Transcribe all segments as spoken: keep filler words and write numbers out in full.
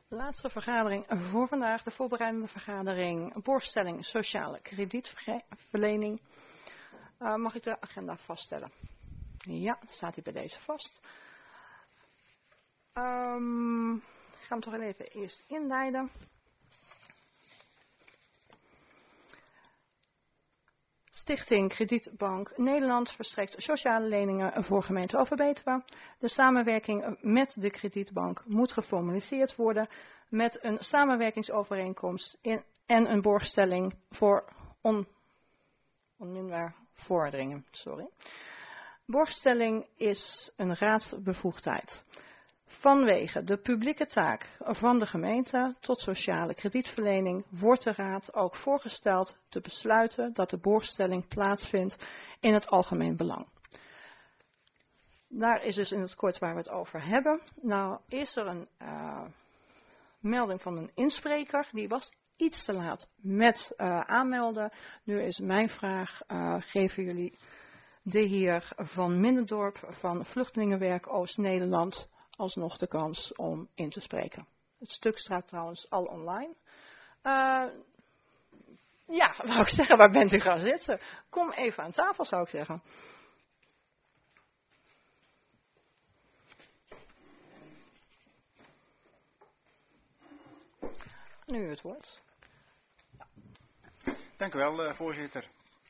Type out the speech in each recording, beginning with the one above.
Laatste vergadering voor vandaag, de voorbereidende vergadering, borgstelling sociale kredietverlening. Uh, mag ik de agenda vaststellen? Ja, staat hij bij deze vast. Um, ik ga hem toch even eerst inleiden. Stichting Kredietbank Nederland verstrekt sociale leningen voor gemeente Overbetuwe. De samenwerking met de kredietbank moet geformaliseerd worden met een samenwerkingsovereenkomst in, en een borgstelling voor on, onminbaar vorderingen. Sorry. Borgstelling is een raadsbevoegdheid. Vanwege de publieke taak van de gemeente tot sociale kredietverlening wordt de raad ook voorgesteld te besluiten dat de borgstelling plaatsvindt in het algemeen belang. Daar is dus in het kort waar we het over hebben. Nou is er een uh, melding van een inspreker, die was iets te laat met uh, aanmelden. Nu is mijn vraag, uh, geven jullie de heer Van Middendorp van Vluchtelingenwerk Oost-Nederland alsnog de kans om in te spreken. Het stuk staat trouwens al online. Uh, ja, wou ik zeggen, waar bent u gaan zitten? Kom even aan tafel, zou ik zeggen. Nu het woord. Ja. Dank u wel, uh, voorzitter.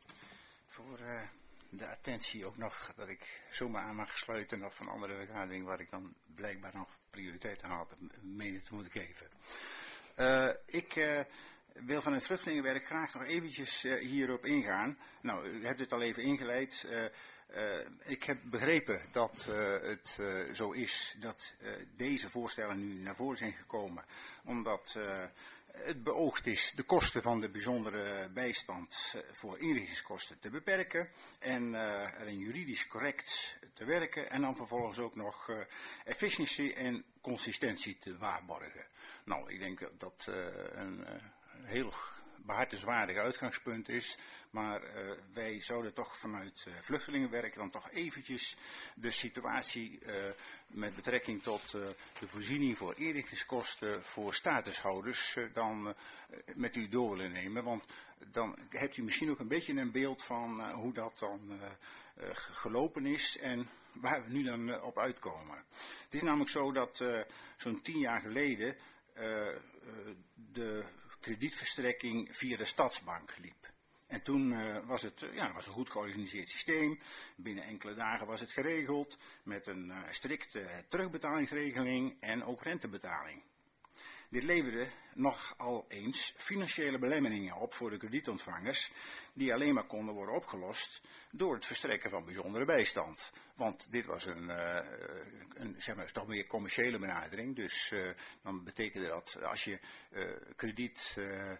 Voor uh, de attentie ook nog dat ik zomaar aan mag sluiten nog van andere vergaderingen waar ik dan blijkbaar nog prioriteit aan had mede te moeten geven. Uh, ik uh, wil van het vluchtelingenwerk graag nog eventjes uh, hierop ingaan. Nou, u hebt het al even ingeleid. Uh, uh, ik heb begrepen dat uh, het uh, zo is dat uh, deze voorstellen nu naar voren zijn gekomen, omdat uh, het beoogd is de kosten van de bijzondere bijstand voor inrichtingskosten te beperken en uh, erin juridisch correct te werken en dan vervolgens ook nog uh, efficiëntie en consistentie te waarborgen. Nou, ik denk dat dat uh, een uh, heel behartenswaardig uitgangspunt is, maar uh, wij zouden toch vanuit uh, vluchtelingenwerk dan toch eventjes de situatie uh, met betrekking tot uh, de voorziening voor inrichtingskosten voor statushouders uh, dan uh, met u door willen nemen, want dan hebt u misschien ook een beetje een beeld van uh, hoe dat dan uh, uh, gelopen is en waar we nu dan uh, op uitkomen. Het is namelijk zo dat uh, zo'n tien jaar geleden uh, uh, de kredietverstrekking via de Stadsbank liep. En toen uh, was het uh, ja, was een goed georganiseerd systeem. Binnen enkele dagen was het geregeld met een uh, strikte terugbetalingsregeling en ook rentebetaling. Dit leverde nogal eens financiële belemmeringen op voor de kredietontvangers, die alleen maar konden worden opgelost door het verstrekken van bijzondere bijstand. Want dit was een, uh, een zeg maar, toch meer commerciële benadering. Dus uh, dan betekende dat als je uh, krediet uh, uh,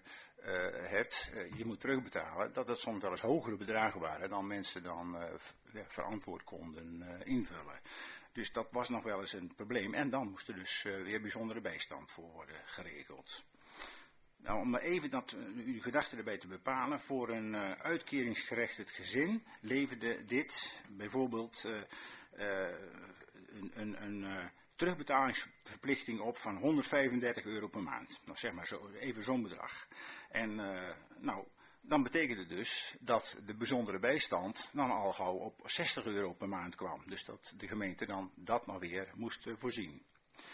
hebt, uh, je moet terugbetalen, dat het soms wel eens hogere bedragen waren dan mensen dan uh, verantwoord konden uh, invullen. Dus dat was nog wel eens een probleem. En dan moest er dus uh, weer bijzondere bijstand voor worden geregeld. Nou, om maar even dat, uh, uw gedachten erbij te bepalen. Voor een uh, uitkeringsgerechtigd gezin leverde dit bijvoorbeeld uh, uh, een, een, een uh, terugbetalingsverplichting op van honderdvijfendertig euro per maand. Nou, zeg maar zo, even zo'n bedrag. En uh, nou... Dan betekende het dus dat de bijzondere bijstand dan al gauw op zestig euro per maand kwam. Dus dat de gemeente dan dat nog weer moest uh, voorzien.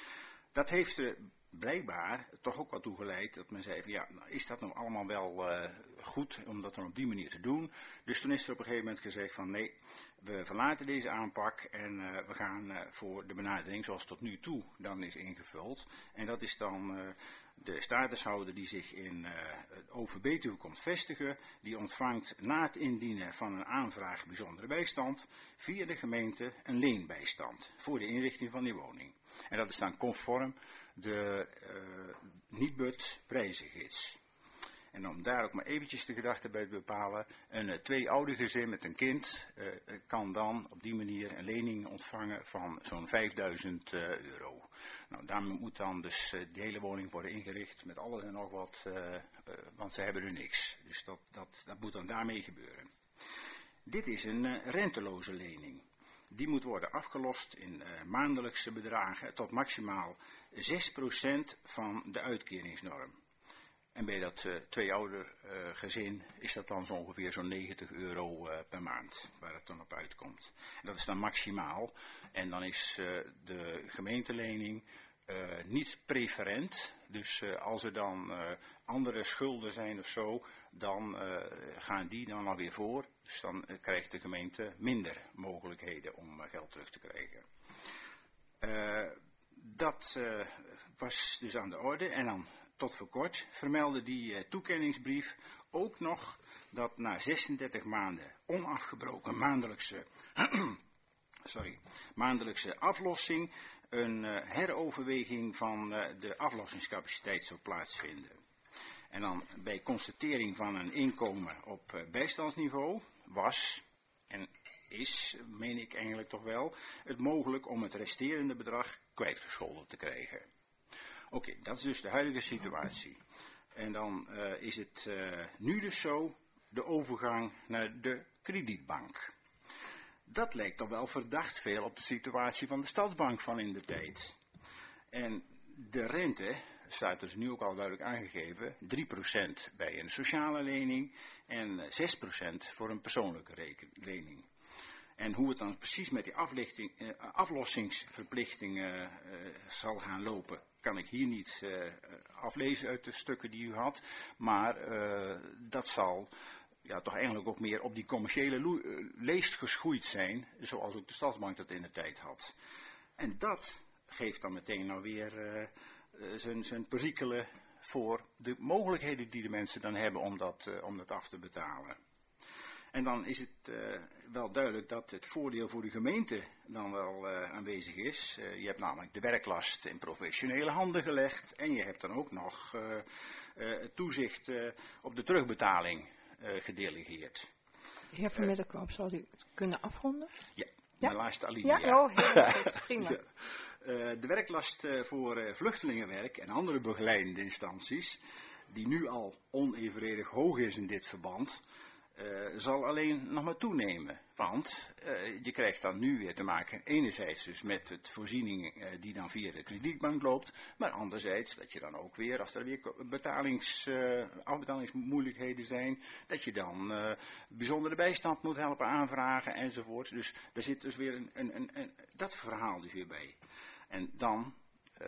Dat heeft er blijkbaar toch ook wat toe geleid dat men zei van ja, nou, is dat nou allemaal wel uh, goed om dat dan op die manier te doen. Dus toen is er op een gegeven moment gezegd van nee, we verlaten deze aanpak en uh, we gaan uh, voor de benadering zoals tot nu toe dan is ingevuld. En dat is dan uh, de statushouder die zich in uh, het Overbetuwe komt vestigen, die ontvangt na het indienen van een aanvraag bijzondere bijstand via de gemeente een leenbijstand voor de inrichting van die woning. En dat is dan conform de uh, Nibud prijzengids. En om daar ook maar eventjes de gedachte bij te bepalen, een uh, tweeoudergezin met een kind uh, kan dan op die manier een lening ontvangen van zo'n vijfduizend uh, euro. Nou, daarmee moet dan dus uh, die hele woning worden ingericht met alles en nog wat, uh, uh, want ze hebben er niks. Dus dat, dat, dat moet dan daarmee gebeuren. Dit is een uh, renteloze lening. die moet worden afgelost in uh, maandelijkse bedragen tot maximaal zes procent van de uitkeringsnorm. En bij dat uh, tweeouder uh, gezin is dat dan zo ongeveer zo'n negentig euro uh, per maand, waar het dan op uitkomt. En dat is dan maximaal. En dan is uh, de gemeentelening uh, niet preferent. Dus uh, als er dan uh, andere schulden zijn of zo, dan uh, gaan die dan alweer voor. Dus dan uh, krijgt de gemeente minder mogelijkheden om uh, geld terug te krijgen. Uh, dat uh, was dus aan de orde. En dan tot voor kort vermeldde die uh, toekenningsbrief ook nog dat na zesendertig maanden onafgebroken maandelijkse, sorry, maandelijkse aflossing een uh, heroverweging van uh, de aflossingscapaciteit zou plaatsvinden. En dan bij constatering van een inkomen op uh, bijstandsniveau was en is, meen ik eigenlijk toch wel, het mogelijk om het resterende bedrag kwijtgescholden te krijgen. Oké, okay, dat is dus de huidige situatie. En dan uh, is het uh, nu dus zo, de overgang naar de kredietbank. Dat lijkt toch wel verdacht veel op de situatie van de Stadsbank van in de tijd. En de rente staat dus nu ook al duidelijk aangegeven, drie procent bij een sociale lening en zes procent voor een persoonlijke lening. En hoe het dan precies met die aflichting, uh, aflossingsverplichtingen uh, zal gaan lopen, kan ik hier niet uh, aflezen uit de stukken die u had. Maar uh, dat zal ja, toch eigenlijk ook meer op die commerciële uh, leest geschoeid zijn, zoals ook de Stadsbank dat in de tijd had. En dat geeft dan meteen nou weer uh, uh, zijn, zijn perikelen voor de mogelijkheden die de mensen dan hebben om dat, uh, om dat af te betalen. En dan is het uh, wel duidelijk dat het voordeel voor de gemeente dan wel uh, aanwezig is. Uh, je hebt namelijk de werklast in professionele handen gelegd. En je hebt dan ook nog uh, uh, het toezicht uh, op de terugbetaling uh, gedelegeerd. De heer Van Middelkoop, zou u het kunnen afronden? Ja, ja? de laatste alinea. Ja, oh, heel goed, prima. Ja. Uh, de werklast uh, voor uh, vluchtelingenwerk en andere begeleidende instanties, die nu al onevenredig hoog is in dit verband, Uh, zal alleen nog maar toenemen. Want uh, je krijgt dan nu weer te maken enerzijds dus met het voorziening uh, die dan via de kredietbank loopt, maar anderzijds dat je dan ook weer, als er weer betalings, uh, afbetalingsmoeilijkheden zijn, dat je dan uh, bijzondere bijstand moet helpen aanvragen enzovoort. Dus daar zit dus weer een, een, een, een, dat verhaal dus weer bij. En dan uh,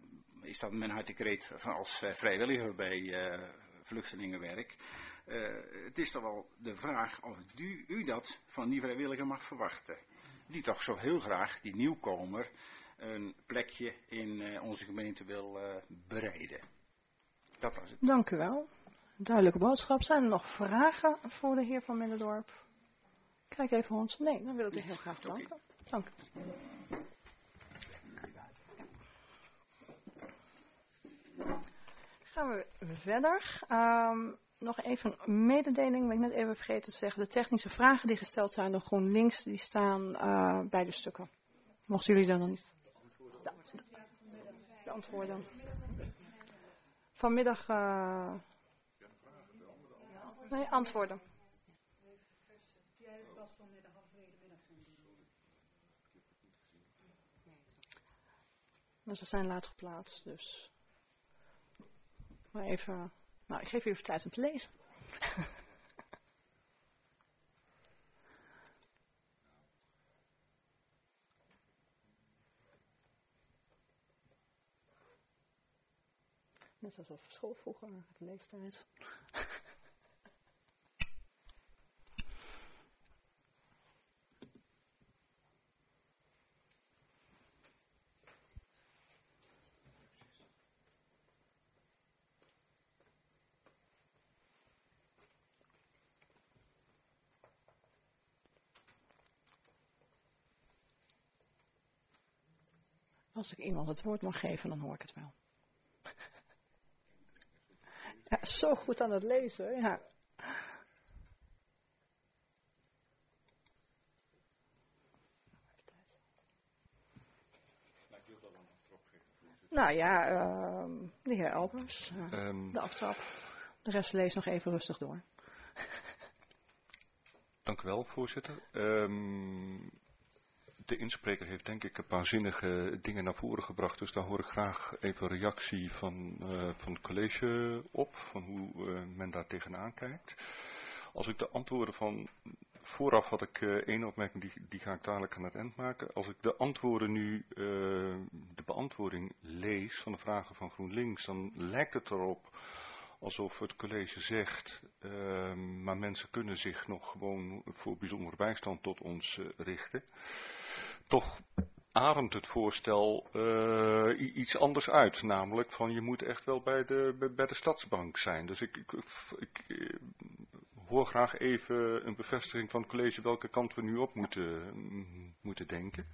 is dat mijn hartekreet van als uh, vrijwilliger bij uh, vluchtelingenwerk. Uh, het is toch wel de vraag of u, u dat van die vrijwilliger mag verwachten. Die toch zo heel graag, die nieuwkomer, een plekje in uh, onze gemeente wil uh, bereiden. Dat was het. Dank u wel. Duidelijke boodschap. Zijn er nog vragen voor de heer Van Middendorp? Kijk even rond. Nee, dan wil ik u heel graag danken. Dank u. Gaan we verder. Um, Nog even een mededeling, ben ik net even vergeten te zeggen. De technische vragen die gesteld zijn door GroenLinks, die staan uh, bij de stukken. Mochten jullie dan nog niet? De, de, de antwoorden. Vanmiddag... Uh, nee, antwoorden. Maar ze zijn laat geplaatst, dus... Maar even... Nou, ik geef u even tijd om te lezen. Net zoals op school vroeger, het leestijd. Als ik iemand het woord mag geven, dan hoor ik het wel. Ja, zo goed aan het lezen, ja. Nou ja, uh, de heer Albers, uh, um, de aftrap. De rest lees nog even rustig door. Dank u wel, voorzitter. Um, de inspreker heeft denk ik een paar zinnige dingen naar voren gebracht. Dus daar hoor ik graag even een reactie van, uh, van het college op. Van hoe uh, men daar tegenaan kijkt. Als ik de antwoorden van... Vooraf had ik uh, één opmerking, die, die ga ik dadelijk aan het eind maken. Als ik de antwoorden nu, uh, de beantwoording lees van de vragen van GroenLinks, dan lijkt het erop alsof het college zegt, uh, maar mensen kunnen zich nog gewoon voor bijzondere bijstand tot ons uh, richten. Toch ademt het voorstel uh, iets anders uit, namelijk van je moet echt wel bij de, bij, bij de Stadsbank zijn. Dus ik... ik, ik, ik hoor graag even een bevestiging van het college welke kant we nu op moeten, moeten denken.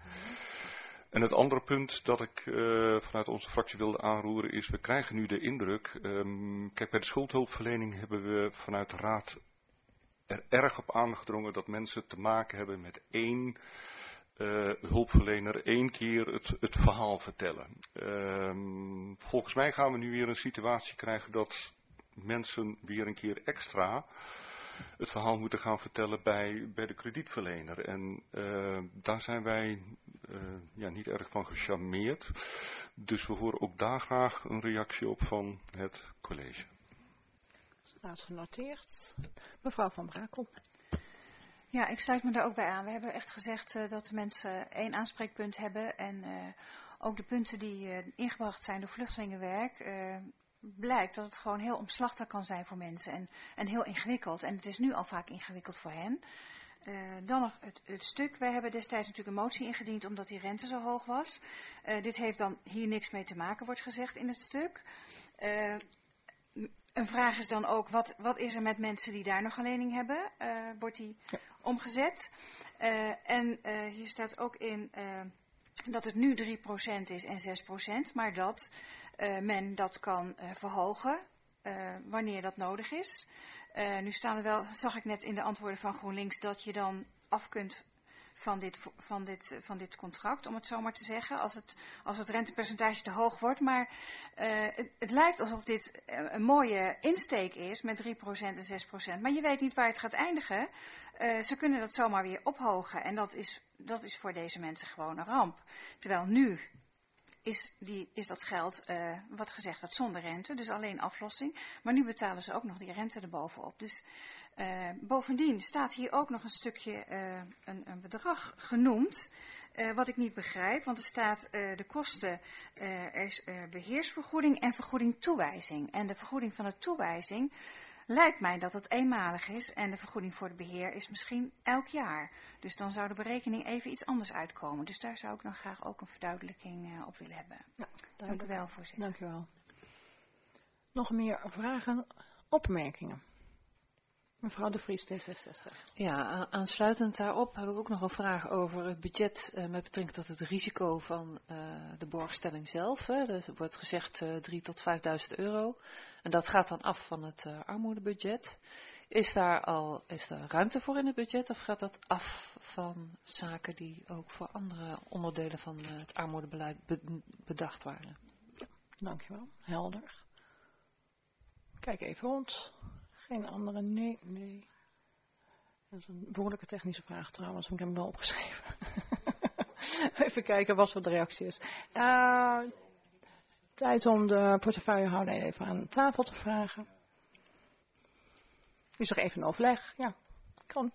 En het andere punt dat ik uh, vanuit onze fractie wilde aanroeren is, we krijgen nu de indruk, um, kijk bij de schuldhulpverlening hebben we vanuit de raad er erg op aangedrongen dat mensen te maken hebben met één uh, hulpverlener één keer het, het verhaal vertellen. Um, volgens mij gaan we nu weer een situatie krijgen dat mensen weer een keer extra het verhaal moeten gaan vertellen bij, bij de kredietverlener. En uh, daar zijn wij uh, ja, niet erg van gecharmeerd. Dus we horen ook daar graag een reactie op van het college. Staat genoteerd. Mevrouw Van Brakel. Ja, ik sluit me daar ook bij aan. We hebben echt gezegd uh, dat de mensen één aanspreekpunt hebben. En uh, ook de punten die uh, ingebracht zijn door vluchtelingenwerk... Uh, blijkt dat het gewoon heel omslachtig kan zijn voor mensen en, en heel ingewikkeld. En het is nu al vaak ingewikkeld voor hen. Uh, dan nog het, het stuk. Wij hebben destijds natuurlijk een motie ingediend omdat die rente zo hoog was. Uh, dit heeft dan hier niks mee te maken, wordt gezegd in het stuk. Uh, een vraag is dan ook, wat, wat is er met mensen die daar nog een lening hebben? Uh, wordt die ja. omgezet? Uh, en uh, hier staat ook in uh, dat het nu drie procent is en zes procent, maar dat... Uh, men dat kan uh, verhogen uh, wanneer dat nodig is. Uh, nu staan er wel, zag ik net in de antwoorden van GroenLinks, dat je dan af kunt van dit, van dit, van dit contract, om het zo maar te zeggen, als het, als het rentepercentage te hoog wordt. Maar uh, het, het lijkt alsof dit een mooie insteek is met drie procent en zes procent. Maar je weet niet waar het gaat eindigen. Uh, ze kunnen dat zomaar weer ophogen en dat is, dat is voor deze mensen gewoon een ramp. Terwijl nu... Is, die, is dat geld, uh, wat gezegd wordt, zonder rente, dus alleen aflossing. Maar nu betalen ze ook nog die rente erbovenop. Dus uh, bovendien staat hier ook nog een stukje, uh, een, een bedrag genoemd, uh, wat ik niet begrijp. Want er staat uh, de kosten, uh, er is uh, beheersvergoeding en vergoeding toewijzing. En de vergoeding van de toewijzing... lijkt mij dat het eenmalig is en de vergoeding voor het beheer is misschien elk jaar. Dus dan zou de berekening even iets anders uitkomen. Dus daar zou ik dan graag ook een verduidelijking uh, op willen hebben. Ja, dank u wel, voorzitter. Dank u wel. Nog meer vragen, opmerkingen? Mevrouw de Vries, D zesenzestig. Ja, aansluitend daarop heb ik ook nog een vraag over het budget uh, met betrekking tot het risico van uh, de borgstelling zelf. Hè. Er wordt gezegd uh, drie tot vijfduizend euro. En dat gaat dan af van het uh, armoedebudget. Is daar al is daar ruimte voor in het budget of gaat dat af van zaken die ook voor andere onderdelen van uh, het armoedebeleid be bedacht waren? Ja, dankjewel. Helder. Kijk even rond. Geen andere, nee, nee. Dat is een behoorlijke technische vraag trouwens, ik heb hem wel opgeschreven. Even kijken wat voor de reactie is. Uh, tijd om de portefeuillehouder even aan tafel te vragen. U zegt even een overleg. Ja, kan.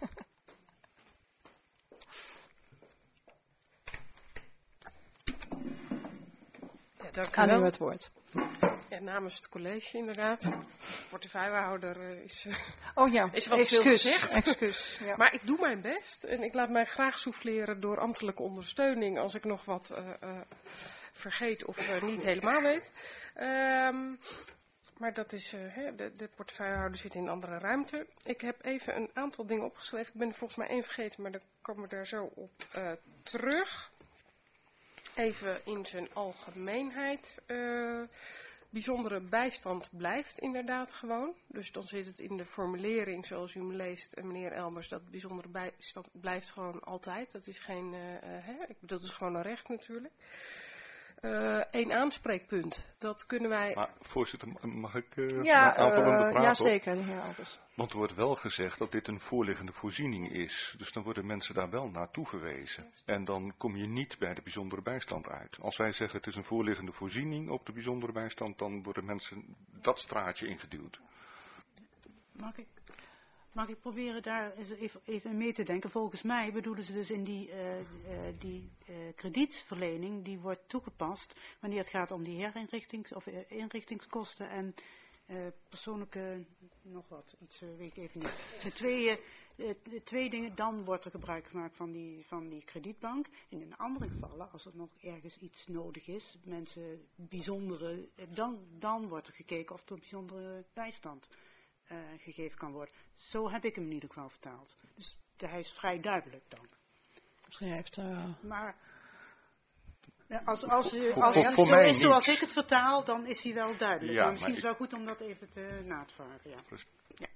Ja, dank u aan wel. u het woord. Ja, namens het college inderdaad. De portefeuillehouder uh, is, uh, oh ja, is wat excuus, veel gezegd. Excuus, ja. Maar ik doe mijn best en ik laat mij graag souffleren door ambtelijke ondersteuning als ik nog wat uh, uh, vergeet of uh, niet helemaal weet. Um, maar dat is, uh, hè, de, de portefeuillehouder zit in een andere ruimte. Ik heb even een aantal dingen opgeschreven. Ik ben er volgens mij één vergeten, maar dan komen we daar zo op uh, terug. Even in zijn algemeenheid. Uh, bijzondere bijstand blijft inderdaad gewoon. Dus dan zit het in de formulering zoals u me leest, meneer Elmers, dat bijzondere bijstand blijft gewoon altijd. Dat is geen, uh, uh, hè? Ik bedoel, dat is gewoon een recht natuurlijk. uh, één aanspreekpunt. Dat kunnen wij... Maar voorzitter, mag ik uh, ja, een aanvullende uh, vraag ja, op? zeker, de heer Albers. Want er wordt wel gezegd dat dit een voorliggende voorziening is. Dus dan worden mensen daar wel naartoe verwezen. En dan kom je niet bij de bijzondere bijstand uit. Als wij zeggen het is een voorliggende voorziening op de bijzondere bijstand, dan worden mensen dat straatje ingeduwd. Mag ik, mag ik proberen daar even, even mee te denken? Volgens mij bedoelen ze dus in die, uh, uh, die uh, kredietverlening, die wordt toegepast wanneer het gaat om die herinrichtings- of uh, inrichtingskosten en uh, persoonlijke, nog wat, iets uh, weet ik even niet. Het zijn twee, uh, twee dingen, dan wordt er gebruik gemaakt van die, van die kredietbank. En in andere gevallen, als er nog ergens iets nodig is, mensen bijzondere, dan, dan wordt er gekeken of er bijzondere bijstand Uh, gegeven kan worden. Zo heb ik hem in ieder geval vertaald. Dus de, hij is vrij duidelijk dan. Misschien heeft... Uh... Maar als, als, als, voor, als voor, het voor zo mij is zoals niet. ik het vertaal, dan is hij wel duidelijk. Ja, maar misschien maar is het wel goed om dat even te, na te vragen. Ja. Ja.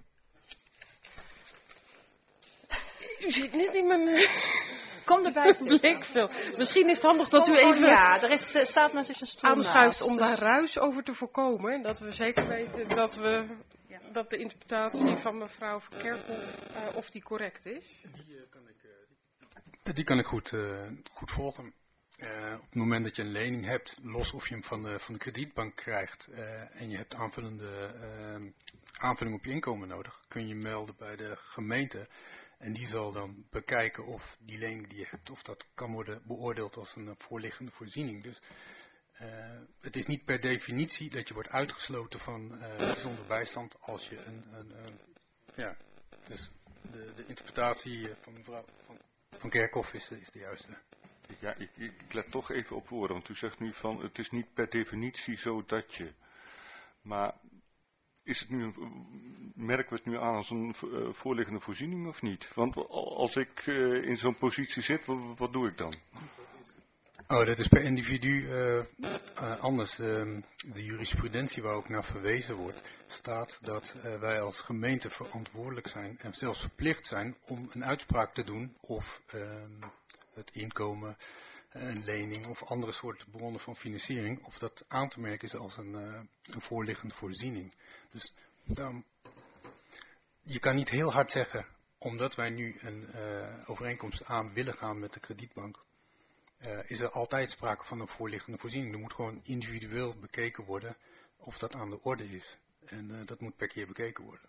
U zit net in mijn... Uh... Kom erbij zitten. Veel. Misschien is het handig dat Kom, u even... Oh, ja, er is, uh, staat natuurlijk een stoel aanschuift naast, om dus... daar ruis over te voorkomen. Dat we zeker weten dat, we, ja. dat de interpretatie van mevrouw Verkerkhoff, uh, of die correct is. Die, uh, kan, ik, uh, die... die kan ik goed, uh, goed volgen. Uh, op het moment dat je een lening hebt, los of je hem van de, van de kredietbank krijgt uh, en je hebt aanvullende uh, aanvulling op je inkomen nodig, kun je melden bij de gemeente. En die zal dan bekijken of die lening die je hebt, of dat kan worden beoordeeld als een voorliggende voorziening. Dus uh, het is niet per definitie dat je wordt uitgesloten van uh, bijzonder bijstand als je een, een, een ja, dus de, de interpretatie van mevrouw van, van Kerkhoff is, is de juiste. Ja, ik, ik let toch even op woorden, want u zegt nu van het is niet per definitie zo dat je, maar... Is het nu, merken we het nu aan als een uh, voorliggende voorziening of niet? Want als ik uh, in zo'n positie zit, wat, wat doe ik dan? Oh, dat is per individu uh, uh, anders. Uh, de jurisprudentie waar ook naar verwezen wordt, staat dat uh, wij als gemeente verantwoordelijk zijn en zelfs verplicht zijn om een uitspraak te doen of uh, het inkomen, een lening of andere soorten bronnen van financiering, of dat aan te merken is als een, uh, een voorliggende voorziening. Dus dan, je kan niet heel hard zeggen, omdat wij nu een uh, overeenkomst aan willen gaan met de kredietbank, uh, is er altijd sprake van een voorliggende voorziening. Er moet gewoon individueel bekeken worden of dat aan de orde is. En uh, dat moet per keer bekeken worden.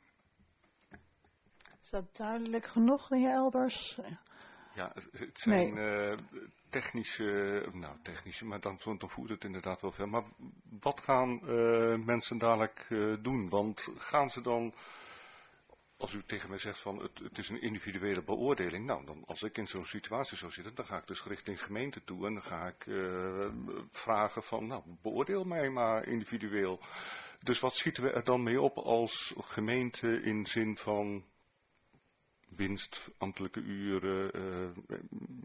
Is dat duidelijk genoeg, de heer Elbers? Ja, het zijn nee. uh, technische, nou technische, maar dan, dan voert het inderdaad wel ver. Maar wat gaan uh, mensen dadelijk uh, doen? Want gaan ze dan, als u tegen mij zegt van het, het is een individuele beoordeling, nou dan als ik in zo'n situatie zou zitten, dan ga ik dus richting gemeente toe en dan ga ik uh, vragen van, nou beoordeel mij maar individueel. Dus wat schieten we er dan mee op als gemeente in zin van winst, ambtelijke uren, uh,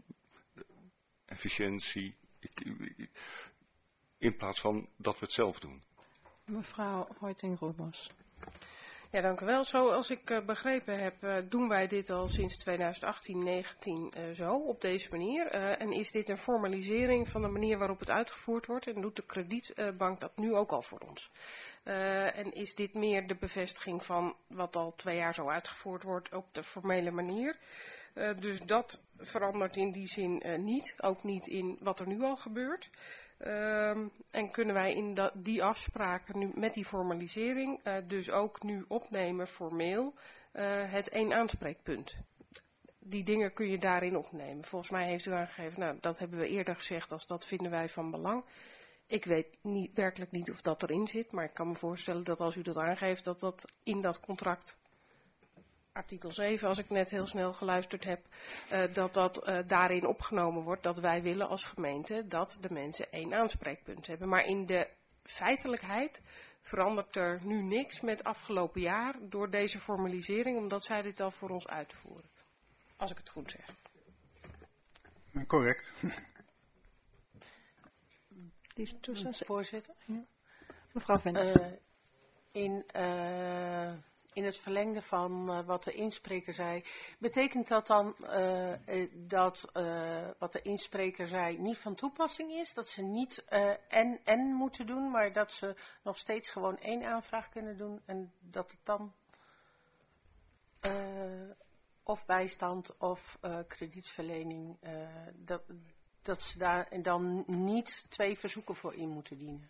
efficiëntie, ik, ik, in plaats van dat we het zelf doen. Mevrouw Hoiting-Roebos. Ja, dank u wel. Zoals ik uh, begrepen heb, uh, doen wij dit al sinds twintig achttien negentien uh, zo, op deze manier. Uh, en is dit een formalisering van de manier waarop het uitgevoerd wordt en doet de kredietbank dat nu ook al voor ons. Uh, en is dit meer de bevestiging van wat al twee jaar zo uitgevoerd wordt op de formele manier. Uh, dus dat verandert in die zin uh, niet, ook niet in wat er nu al gebeurt. Uh, en kunnen wij in da- die afspraken nu met die formalisering uh, dus ook nu opnemen formeel uh, het één aanspreekpunt. Die dingen kun je daarin opnemen. Volgens mij heeft u aangegeven, nou dat hebben we eerder gezegd, als dat vinden wij van belang. Ik weet niet, werkelijk niet of dat erin zit, maar ik kan me voorstellen dat als u dat aangeeft, dat dat in dat contract, artikel zeven, als ik net heel snel geluisterd heb, uh, dat dat uh, daarin opgenomen wordt, dat wij willen als gemeente dat de mensen één aanspreekpunt hebben. Maar in de feitelijkheid verandert er nu niks met afgelopen jaar door deze formalisering, omdat zij dit al voor ons uitvoeren. Als ik het goed zeg. Correct. Die tussen, voorzitter. Ja. Mevrouw Venders. Uh, in, uh, in het verlengde van uh, wat de inspreker zei, betekent dat dan uh, uh, dat uh, wat de inspreker zei niet van toepassing is? Dat ze niet uh, en en moeten doen, maar dat ze nog steeds gewoon één aanvraag kunnen doen en dat het dan uh, of bijstand of uh, kredietverlening, uh, dat, dat ze daar en dan niet twee verzoeken voor in moeten dienen?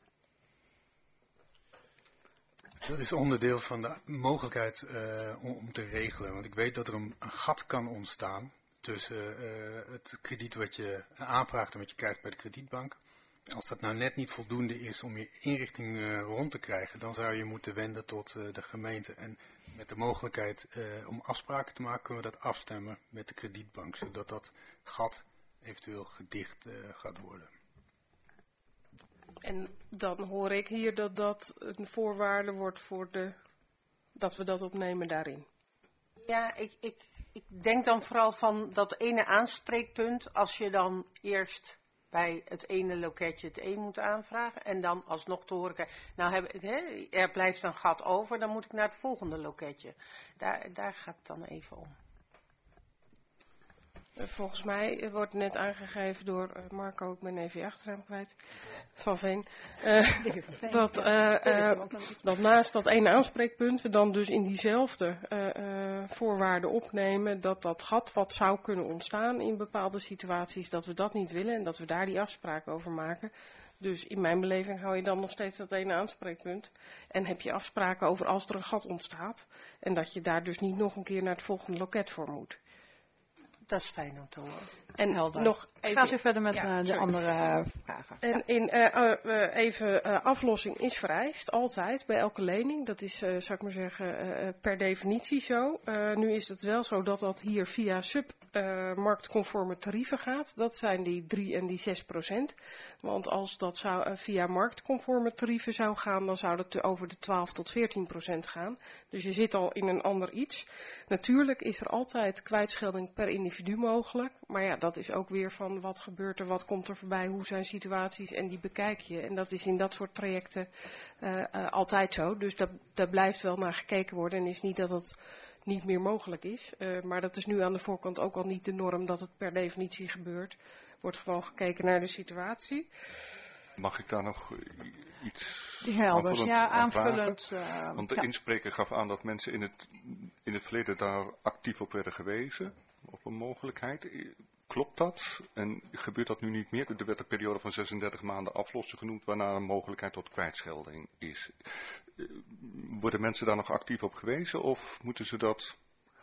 Dat is onderdeel van de mogelijkheid uh, om, om te regelen. Want ik weet dat er een, een gat kan ontstaan tussen uh, het krediet wat je aanvraagt en wat je krijgt bij de kredietbank. Als dat nou net niet voldoende is om je inrichting uh, rond te krijgen, dan zou je moeten wenden tot uh, de gemeente. En met de mogelijkheid uh, om afspraken te maken, kunnen we dat afstemmen met de kredietbank. Zodat dat gat eventueel gedicht uh, gaat worden. En dan hoor ik hier dat dat een voorwaarde wordt voor de, dat we dat opnemen daarin. Ja, ik, ik, ik denk dan vooral van dat ene aanspreekpunt, als je dan eerst bij het ene loketje het een moet aanvragen en dan alsnog te horen krijgen, nou heb ik, hè, er blijft een gat over, dan moet ik naar het volgende loketje. Daar, daar gaat het dan even om. Volgens mij wordt net aangegeven door uh, Marco, ik ben even je achternaam kwijt, Van Veen, uh, dat, uh, uh, dat naast dat ene aanspreekpunt we dan dus in diezelfde uh, uh, voorwaarden opnemen dat dat gat wat zou kunnen ontstaan in bepaalde situaties, dat we dat niet willen en dat we daar die afspraken over maken. Dus in mijn beleving hou je dan nog steeds dat ene aanspreekpunt en heb je afspraken over als er een gat ontstaat en dat je daar dus niet nog een keer naar het volgende loket voor moet. Dat is fijn om te horen. En Helder. nog even, Ga eens verder met ja, uh, de sorry. andere uh, vragen. En Ja. in, uh, uh, uh, even, uh, aflossing is vereist, altijd, bij elke lening. Dat is, uh, zou ik maar zeggen, uh, per definitie zo. Uh, nu is het wel zo dat dat hier via submarktconforme uh, tarieven gaat. Dat zijn die drie en die zes procent. Want als dat zou, uh, via marktconforme tarieven zou gaan, dan zou dat over de twaalf tot veertien procent gaan. Dus je zit al in een ander iets. Natuurlijk is er altijd kwijtschelding per individu mogelijk. Maar ja, dat is ook weer van wat gebeurt er, wat komt er voorbij, hoe zijn situaties en die bekijk je. En dat is in dat soort trajecten uh, uh, altijd zo. Dus dat, daar blijft wel naar gekeken worden en is niet dat het niet meer mogelijk is. Uh, maar dat is nu aan de voorkant ook al niet de norm dat het per definitie gebeurt. Wordt gewoon gekeken naar de situatie. Mag ik daar nog iets Die Helbers, aanvullend ja, aan vragen? aanvullend. Uh, Want de ja. inspreker gaf aan dat mensen in het, in het verleden daar actief op werden gewezen, op een mogelijkheid. Klopt dat? En gebeurt dat nu niet meer? Er werd een periode van zesendertig maanden aflossen genoemd, waarna een mogelijkheid tot kwijtschelding is. Worden mensen daar nog actief op gewezen of moeten ze dat...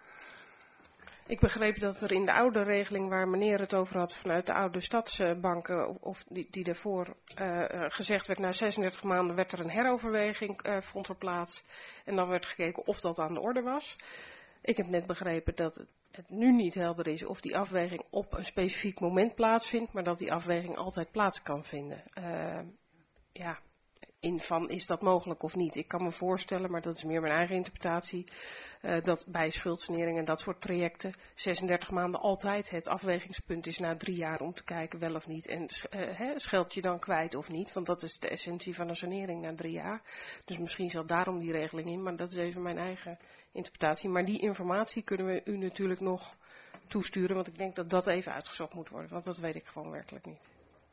Ik begreep dat er in de oude regeling waar meneer het over had vanuit de oude stadsbanken, of die, die daarvoor uh, gezegd werd, na zesendertig maanden werd er een heroverweging, uh, vond er plaats. En dan werd gekeken of dat aan de orde was. Ik heb net begrepen dat het, het nu niet helder is of die afweging op een specifiek moment plaatsvindt, maar dat die afweging altijd plaats kan vinden. Uh, ja... In van is dat mogelijk of niet. Ik kan me voorstellen, maar dat is meer mijn eigen interpretatie, uh, dat bij schuldsanering en dat soort trajecten zesendertig maanden altijd het afwegingspunt is na drie jaar om te kijken wel of niet. En uh, he, scheld je dan kwijt of niet, want dat is de essentie van een sanering na drie jaar. Dus misschien zat daarom die regeling in, maar dat is even mijn eigen interpretatie. Maar die informatie kunnen we u natuurlijk nog toesturen, want ik denk dat dat even uitgezocht moet worden, want dat weet ik gewoon werkelijk niet.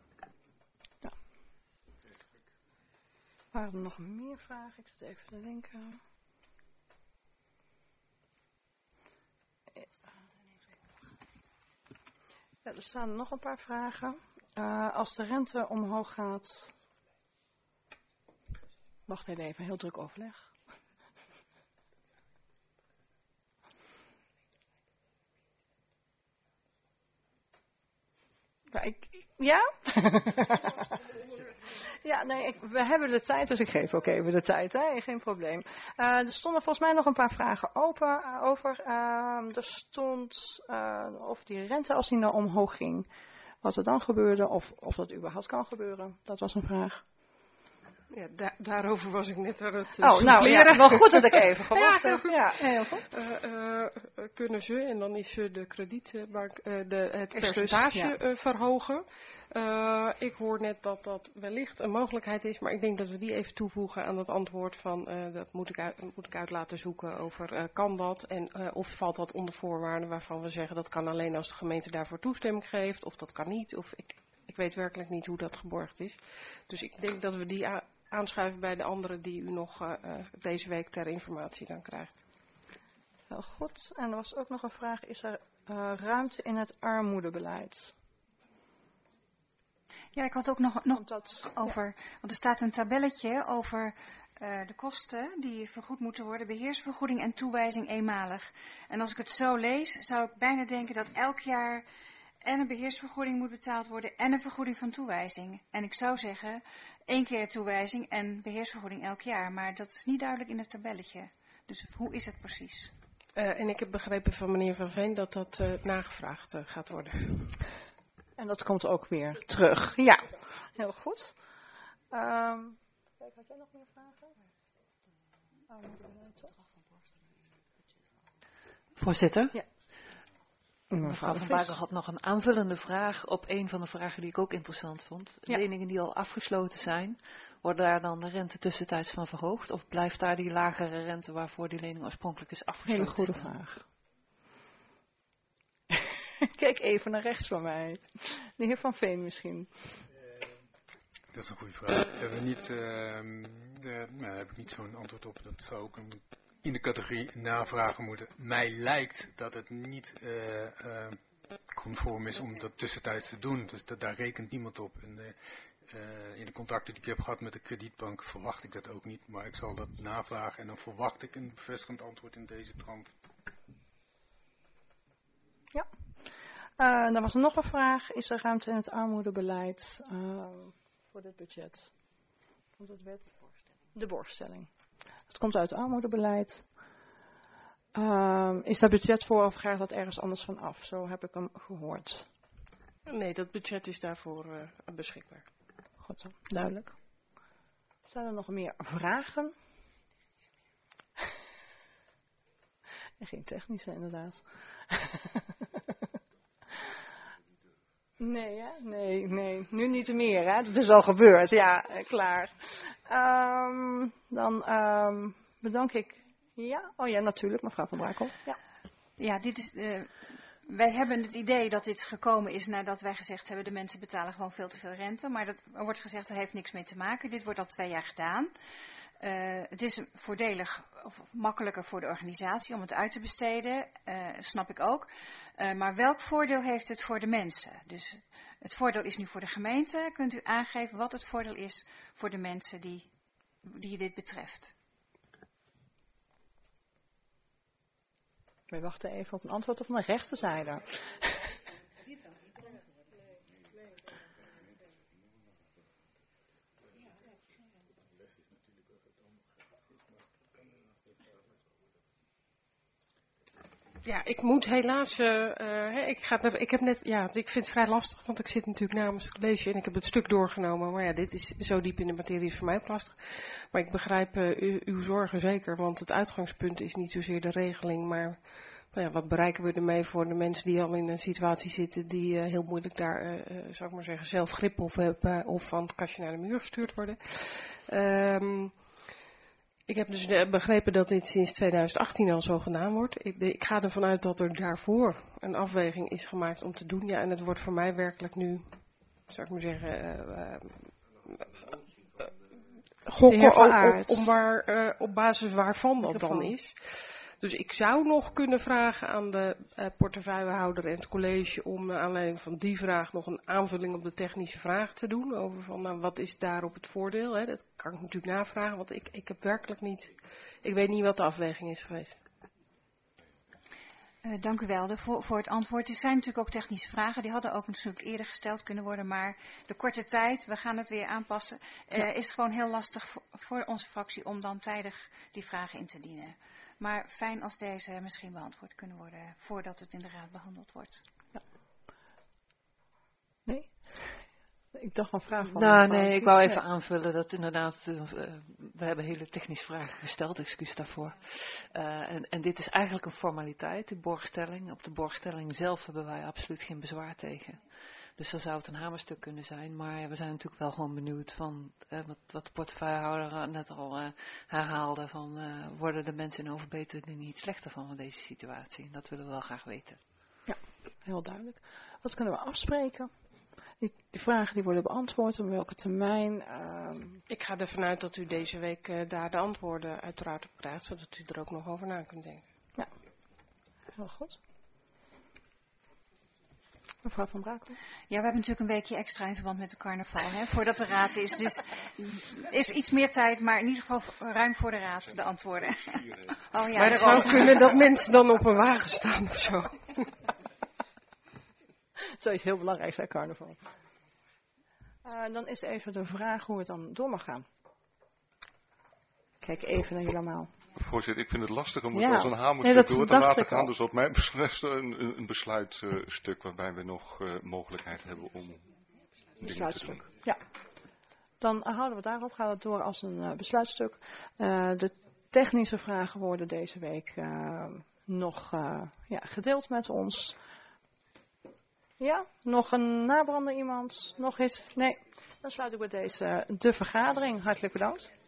Waren er nog meer vragen? Ik zit even te denken. Ja, er staan nog een paar vragen. Uh, als de rente omhoog gaat... Wacht even, heel druk overleg. Ja? Ik, ja? Ja, nee, ik, we hebben de tijd, dus ik geef ook even de tijd, hè? Geen probleem. Uh, er stonden volgens mij nog een paar vragen open, uh, over. Uh, er stond uh, of die rente, als die nou omhoog ging, wat er dan gebeurde, of, of dat überhaupt kan gebeuren. Dat was een vraag. Ja, da daarover was ik net aan het uh, Oh, nou ja, wel goed dat ik even gewacht ja, heb. goed. Ja, heel goed. Uh, uh, kunnen ze, en dan is ze de kredietbank, uh, de, het Excuus, percentage ja. uh, verhogen. Uh, ik hoor net dat dat wellicht een mogelijkheid is, maar ik denk dat we die even toevoegen aan het antwoord van, uh, dat moet ik, uit, moet ik uit laten zoeken over, uh, kan dat en uh, of valt dat onder voorwaarden waarvan we zeggen dat kan alleen als de gemeente daarvoor toestemming geeft, of dat kan niet, of ik, ik weet werkelijk niet hoe dat geborgd is. Dus ik denk dat we die aanschuiven bij de andere die u nog uh, uh, deze week ter informatie dan krijgt. Heel goed. En er was ook nog een vraag, is er uh, ruimte in het armoedebeleid? Ja, ik had ook nog, nog dat, over, ja. want er staat een tabelletje over uh, de kosten die vergoed moeten worden, beheersvergoeding en toewijzing eenmalig. En als ik het zo lees, zou ik bijna denken dat elk jaar en een beheersvergoeding moet betaald worden en een vergoeding van toewijzing. En ik zou zeggen, één keer toewijzing en beheersvergoeding elk jaar, maar dat is niet duidelijk in het tabelletje. Dus hoe is het precies? Uh, en ik heb begrepen van meneer Van Veen dat dat uh, nagevraagd uh, gaat worden. En dat komt ook weer terug. Ja, heel goed. Um, kijk, had jij nog meer vragen? Oh, toch? Voorzitter? Ja. Mevrouw Van Bakel had nog een aanvullende vraag op een van de vragen die ik ook interessant vond. Ja. Leningen die al afgesloten zijn, worden daar dan de rente tussentijds van verhoogd? Of blijft daar die lagere rente waarvoor die lening oorspronkelijk is afgesloten? Hele goede vraag. Kijk even naar rechts van mij. De heer Van Veen misschien. Uh, dat is een goede vraag. Hebben we niet, uh, de, nou, daar heb ik niet zo'n antwoord op. Dat zou ook een, in de categorie navragen moeten. Mij lijkt dat het niet uh, uh, conform is om dat tussentijds te doen. Dus dat, daar rekent niemand op. En, uh, uh, in de contacten die ik heb gehad met de kredietbank verwacht ik dat ook niet. Maar ik zal dat navragen en dan verwacht ik een bevestigend antwoord in deze trant. Ja. Uh, dan was er nog een vraag. Is er ruimte in het armoedebeleid uh, voor dit budget? Komt het wet? De borgstelling. Het komt uit het armoedebeleid. Uh, is daar budget voor of gaat dat ergens anders van af? Zo heb ik hem gehoord. Nee, dat budget is daarvoor uh, beschikbaar. Goed zo, duidelijk. Zijn er nog meer vragen? En geen technische inderdaad. Nee, hè? Nee, nee. Nu niet meer, hè? Dat is al gebeurd. Ja, klaar. Um, dan um, bedank ik... Ja? Oh ja, natuurlijk, mevrouw Van Brakel. Ja, ja dit is... Uh, wij hebben het idee dat dit gekomen is nadat wij gezegd hebben... de mensen betalen gewoon veel te veel rente. Maar dat, er wordt gezegd, dat heeft niks mee te maken. Dit wordt al twee jaar gedaan. Uh, het is voordelig of makkelijker voor de organisatie om het uit te besteden, uh, snap ik ook. Uh, maar welk voordeel heeft het voor de mensen? Dus het voordeel is nu voor de gemeente. Kunt u aangeven wat het voordeel is voor de mensen die, die dit betreft? Wij wachten even op een antwoord van de rechterzijde. Ja, ik moet helaas, uh, uh, ik, ga, ik heb net, ja, ik vind het vrij lastig, want ik zit natuurlijk namens het college en ik heb het stuk doorgenomen. Maar ja, dit is zo diep in de materie, is voor mij ook lastig. Maar ik begrijp uh, u, uw zorgen zeker, want het uitgangspunt is niet zozeer de regeling, maar nou ja, wat bereiken we ermee voor de mensen die al in een situatie zitten die uh, heel moeilijk daar, uh, uh, zou ik maar zeggen, zelf grip op hebben uh, of van het kastje naar de muur gestuurd worden. Um, Ik heb dus begrepen dat dit sinds tweeduizend achttien al zo gedaan wordt. Ik, de, ik ga ervan uit dat er daarvoor een afweging is gemaakt om te doen. Ja, en het wordt voor mij werkelijk nu, zou ik maar zeggen, uh, uh, uh, gokken op, op, om waar, uh, op basis waarvan dat dan is. Dus ik zou nog kunnen vragen aan de uh, portefeuillehouder en het college om naar aanleiding van die vraag nog een aanvulling op de technische vraag te doen. Over van, nou, wat is daarop het voordeel? Hè? Dat kan ik natuurlijk navragen, want ik, ik heb werkelijk niet, ik weet niet wat de afweging is geweest. Uh, dank u wel de, voor, voor het antwoord. Er zijn natuurlijk ook technische vragen, die hadden ook natuurlijk eerder gesteld kunnen worden, maar de korte tijd, we gaan het weer aanpassen, uh, ja. is gewoon heel lastig voor, voor onze fractie om dan tijdig die vragen in te dienen. Maar fijn als deze misschien beantwoord kunnen worden voordat het in de raad behandeld wordt. Ja. Nee? Ik dacht een vraag van... Nou, mevrouw nee, ik Kies. wou even aanvullen dat inderdaad, uh, we hebben hele technische vragen gesteld, excuus daarvoor. Uh, en, en dit is eigenlijk een formaliteit, die borgstelling. Op de borgstelling zelf hebben wij absoluut geen bezwaar tegen. Dus dan zou het een hamerstuk kunnen zijn, maar we zijn natuurlijk wel gewoon benieuwd van, uh, wat, wat de portefeuillehouder net al uh, herhaalde, van uh, worden de mensen in Overbetuwe er niet slechter van van deze situatie? Dat willen we wel graag weten. Ja, heel duidelijk. Wat kunnen we afspreken? Die, die vragen die worden beantwoord, op welke termijn? Uh, Ik ga ervan uit dat u deze week uh, daar de antwoorden uiteraard op krijgt, zodat u er ook nog over na kunt denken. Ja, heel goed. Mevrouw van Brakel. Ja, we hebben natuurlijk een weekje extra in verband met de carnaval, hè, voordat de raad is. Dus er is iets meer tijd, maar in ieder geval ruim voor de raad de antwoorden. Oh, ja, maar het zou kunnen dat mensen dan op een wagen staan of zo. Zoiets heel belangrijks bij carnaval. Uh, dan is even de vraag hoe het dan door mag gaan. Kijk even naar jullie allemaal. Voorzitter, ik vind het lastig om het Ja. als een hamerstuk Nee, dat door te dacht laten ik gaan. al. Dus wat mij betreft een, een, een besluitstuk uh, waarbij we nog uh, mogelijkheid hebben om dingen te doen. Besluitstuk. Ja. Dan uh, houden we daarop, gaan we het door als een uh, besluitstuk. Uh, de technische vragen worden deze week uh, nog uh, ja, gedeeld met ons. Ja, nog een nabrander iemand? Nog eens? Nee. Dan sluit ik bij deze uh, de vergadering. Hartelijk bedankt.